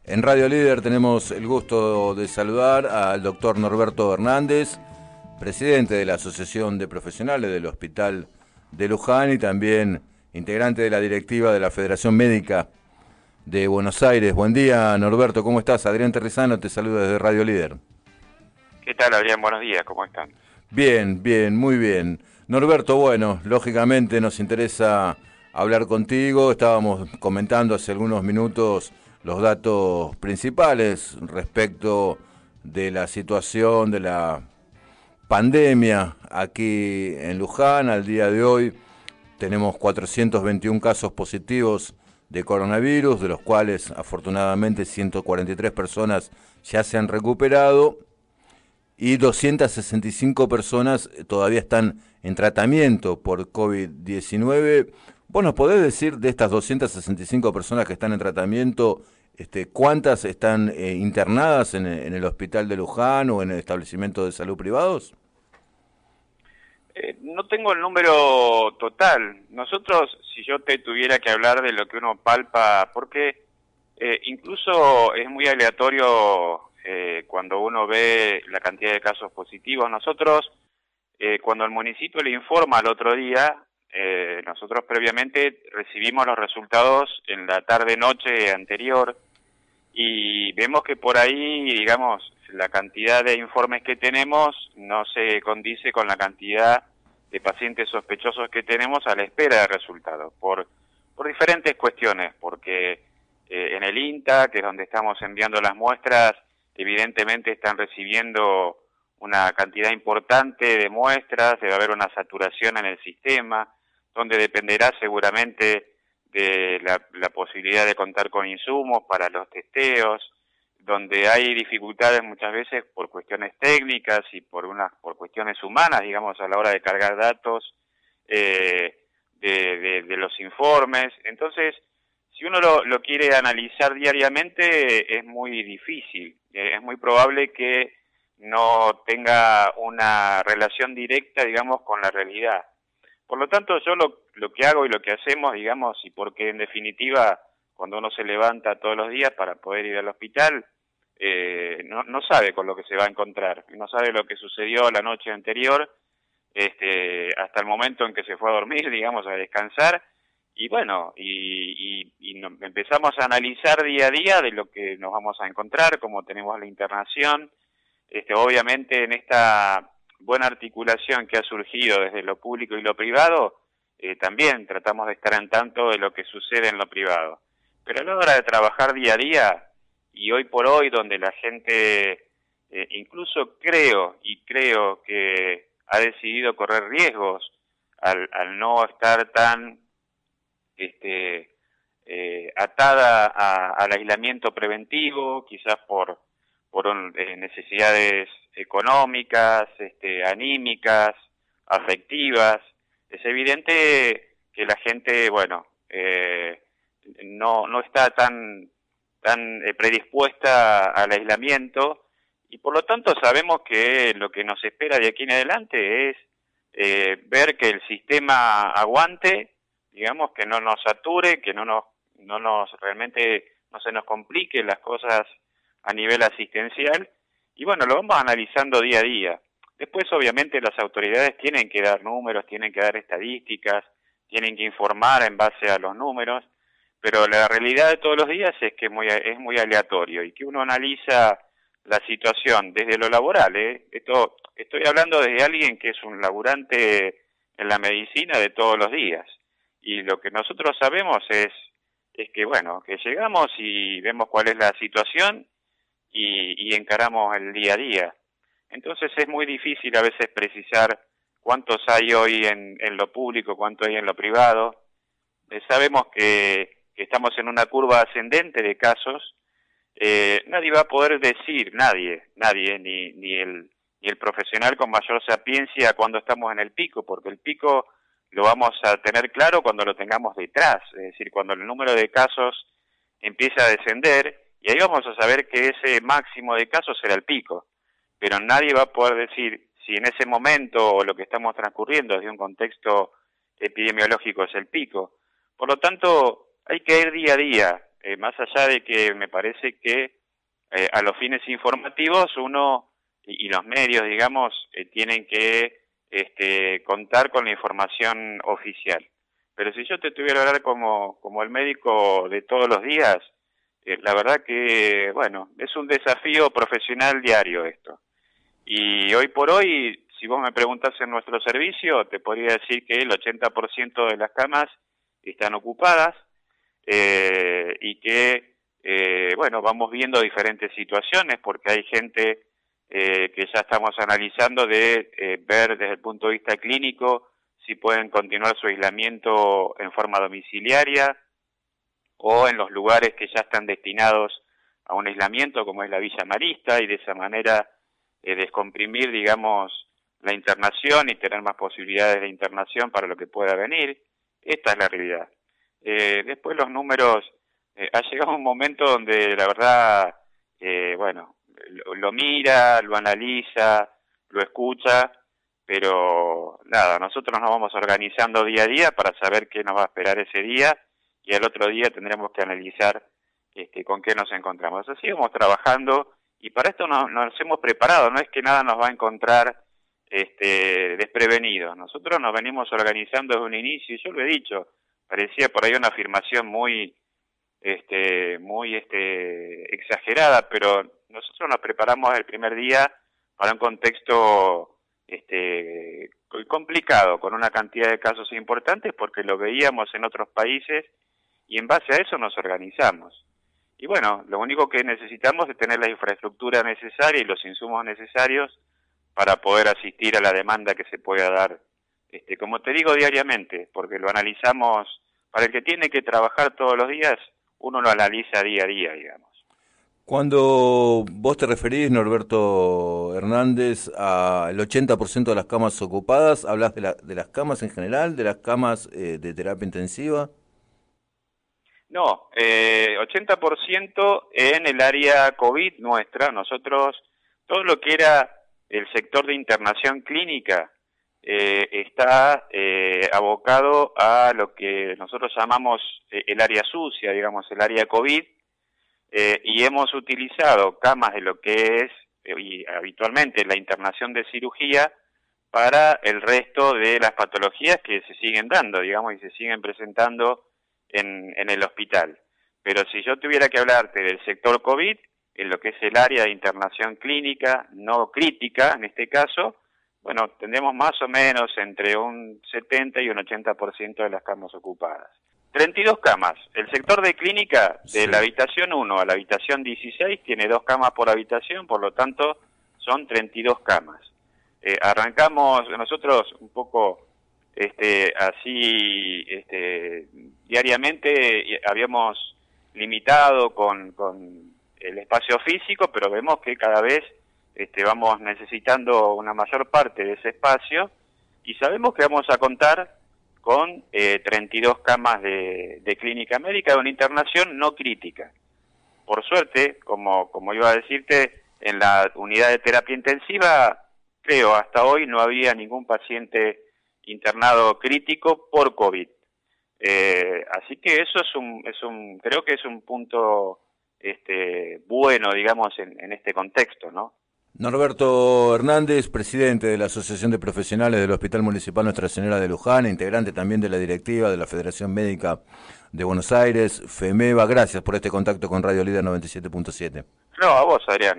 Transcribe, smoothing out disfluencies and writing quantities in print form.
En Radio Líder tenemos el gusto de saludar al doctor Norberto Hernández, presidente de la Asociación de Profesionales del Hospital de Luján y también integrante de la directiva de la Federación Médica de Buenos Aires. Buen día, Norberto, ¿cómo estás? Adrián Terrizano te saluda desde Radio Líder. ¿Qué tal, Adrián? Buenos días, ¿cómo están? Bien, bien, muy bien. Norberto, bueno, lógicamente nos interesa hablar contigo. Estábamos comentando hace algunos minutos los datos principales respecto de la situación de la pandemia aquí en Luján. Al día de hoy tenemos 421 casos positivos de coronavirus, de los cuales afortunadamente 143 personas ya se han recuperado y 265 personas todavía están en tratamiento por COVID-19. ¿Vos nos podés decir de estas 265 personas que están en tratamiento, cuántas están internadas en el hospital de Luján o en el establecimiento de salud privados? No tengo el número total. Nosotros, si yo te tuviera que hablar de lo que uno palpa, porque incluso es muy aleatorio cuando uno ve la cantidad de casos positivos. Nosotros, cuando el municipio le informa al otro día, nosotros previamente recibimos los resultados en la tarde-noche anterior y vemos que por ahí, digamos, la cantidad de informes que tenemos no se condice con la cantidad de pacientes sospechosos que tenemos a la espera de resultados, por diferentes cuestiones, porque en el INTA, que es donde estamos enviando las muestras, evidentemente están recibiendo una cantidad importante de muestras, debe haber una saturación en el sistema, donde dependerá seguramente de la posibilidad de contar con insumos para los testeos, donde hay dificultades muchas veces por cuestiones técnicas y por cuestiones humanas, digamos, a la hora de cargar datos de los informes. Entonces, si uno lo quiere analizar diariamente, es muy difícil. Es muy probable que no tenga una relación directa, digamos, con la realidad. Por lo tanto, yo lo que hago y lo que hacemos, digamos, y porque en definitiva, cuando uno se levanta todos los días para poder ir al hospital, no sabe con lo que se va a encontrar, no sabe lo que sucedió la noche anterior, hasta el momento en que se fue a dormir, digamos, a descansar, y bueno, empezamos a analizar día a día de lo que nos vamos a encontrar, cómo tenemos la internación, obviamente en esta buena articulación que ha surgido desde lo público y lo privado, también tratamos de estar en tanto de lo que sucede en lo privado. Pero a la hora de trabajar día a día, y hoy por hoy, donde la gente incluso creo que ha decidido correr riesgos al no estar tan atada al aislamiento preventivo, quizás por necesidades económicas, anímicas, afectivas. Es evidente que la gente, bueno, no está tan predispuesta al aislamiento y por lo tanto sabemos que lo que nos espera de aquí en adelante es ver que el sistema aguante, digamos, que no nos sature, que no nos realmente no se nos compliquen las cosas a nivel asistencial, y bueno, lo vamos analizando día a día. Después, obviamente, las autoridades tienen que dar números, tienen que dar estadísticas, tienen que informar en base a los números, pero la realidad de todos los días es que es muy aleatorio, y que uno analiza la situación desde lo laboral, estoy hablando desde alguien que es un laburante en la medicina de todos los días, y lo que nosotros sabemos es que, bueno, que llegamos y vemos cuál es la situación, y encaramos el día a día. Entonces es muy difícil a veces precisar cuántos hay hoy en lo público, cuántos hay en lo privado. Sabemos que estamos en una curva ascendente de casos. Nadie va a poder decir, nadie, ni el profesional con mayor sapiencia cuando estamos en el pico, porque el pico lo vamos a tener claro cuando lo tengamos detrás, es decir, cuando el número de casos empieza a descender, y ahí vamos a saber que ese máximo de casos será el pico, pero nadie va a poder decir si en ese momento o lo que estamos transcurriendo desde un contexto epidemiológico es el pico. Por lo tanto, hay que ir día a día, más allá de que me parece que a los fines informativos uno y los medios, digamos, tienen que contar con la información oficial. Pero si yo te tuviera que hablar como el médico de todos los días, la verdad que, bueno, es un desafío profesional diario esto. Y hoy por hoy, si vos me preguntás en nuestro servicio, te podría decir que el 80% de las camas están ocupadas y que, bueno, vamos viendo diferentes situaciones porque hay gente que ya estamos analizando de ver desde el punto de vista clínico si pueden continuar su aislamiento en forma domiciliaria o en los lugares que ya están destinados a un aislamiento como es la Villa Marista y de esa manera descomprimir, digamos, la internación y tener más posibilidades de internación para lo que pueda venir. Esta es la realidad. Después los números, ha llegado un momento donde la verdad, bueno, lo mira, lo analiza, lo escucha, pero nada, nosotros nos vamos organizando día a día para saber qué nos va a esperar ese día y al otro día tendremos que analizar con qué nos encontramos. Así vamos trabajando y para esto nos hemos preparado, no es que nada nos va a encontrar desprevenidos. Nosotros nos venimos organizando desde un inicio y yo lo he dicho, parecía por ahí una afirmación muy exagerada, pero nosotros nos preparamos el primer día para un contexto complicado, con una cantidad de casos importantes, porque lo veíamos en otros países y en base a eso nos organizamos. Y bueno, lo único que necesitamos es tener la infraestructura necesaria y los insumos necesarios para poder asistir a la demanda que se pueda dar, como te digo, diariamente, porque lo analizamos, para el que tiene que trabajar todos los días, uno lo analiza día a día, digamos. Cuando vos te referís, Norberto Hernández, al 80% de las camas ocupadas, ¿hablas de las camas en general, de las camas de terapia intensiva? No, 80% en el área COVID nuestra. Nosotros, todo lo que era el sector de internación clínica está abocado a lo que nosotros llamamos el área sucia, digamos, el área COVID, y hemos utilizado camas de lo que es y habitualmente la internación de cirugía para el resto de las patologías que se siguen dando, digamos, y se siguen presentando en el hospital. Pero si yo tuviera que hablarte del sector COVID, en lo que es el área de internación clínica, no crítica en este caso, bueno, tendremos más o menos entre un 70 y un 80% de las camas ocupadas. 32 camas. El sector de clínica, de la habitación 1 a la habitación 16, tiene 2 camas por habitación, por lo tanto, son 32 camas. Arrancamos nosotros un poco así, diariamente habíamos limitado con el espacio físico, pero vemos que cada vez vamos necesitando una mayor parte de ese espacio y sabemos que vamos a contar con 32 camas de clínica médica de una internación no crítica. Por suerte, como iba a decirte, en la unidad de terapia intensiva, creo hasta hoy no había ningún paciente internado crítico por COVID. Así que eso creo que es un punto bueno, digamos, en este contexto, ¿no? Norberto Hernández, presidente de la Asociación de Profesionales del Hospital Municipal Nuestra Señora de Luján, integrante también de la directiva de la Federación Médica de Buenos Aires, FEMEVA. Gracias por este contacto con Radio Líder 97.7. No, a vos, Adrián.